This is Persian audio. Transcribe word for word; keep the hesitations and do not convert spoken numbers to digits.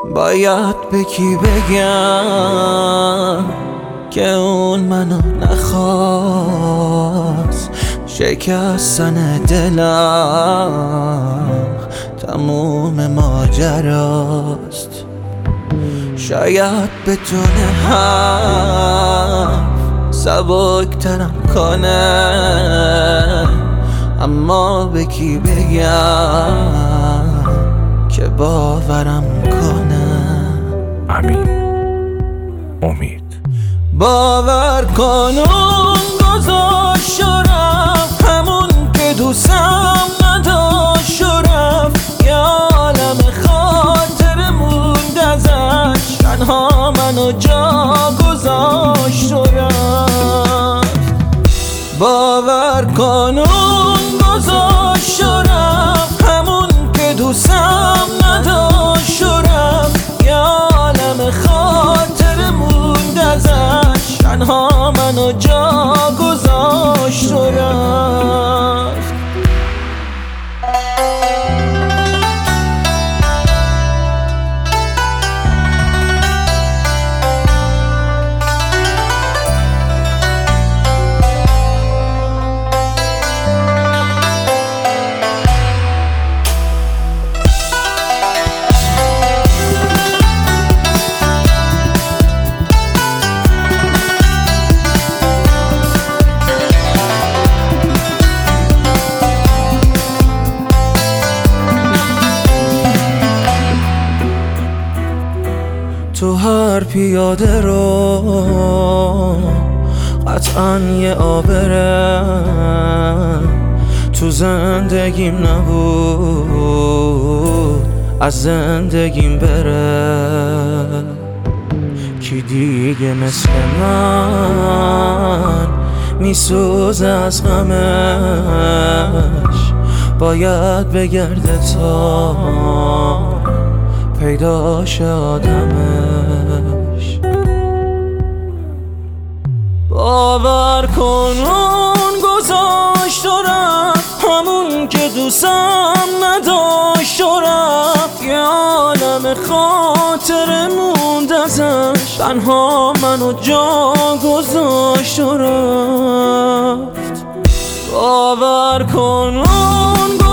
باید به کی بگم که اون منو نخواست؟ شکستن دلم تموم ماجراست. شاید بتونه حرف سبکترم کنه، اما به کی بگم که باورم کنه؟ امین امید. باور کن اون گذاشت و رفت، همون که دوستم نداشت و رفت. یه عالم خاطر موند ازش، تنها منو جا گذاشت و رفت. باور کن اون گذاشت و رفت، همون که دوستم نداشت و رفت. یه عالم خاطر موند ازش، تنها منو جا گذاشت و رفت. تو هر پیاده رو قطعاً یه آبره، تو زندگیم نبود از زندگیم بره. کی دیگه مثل من میسوزه از غمش؟ باید بگرده تا پیداش آدمش. باور کن اون گذاشت و رفت، همون که دوستم نداشت و رفت. یه عالم خاطر موند ازش، تنها منو جا گذاشت و رفت. باور کن اون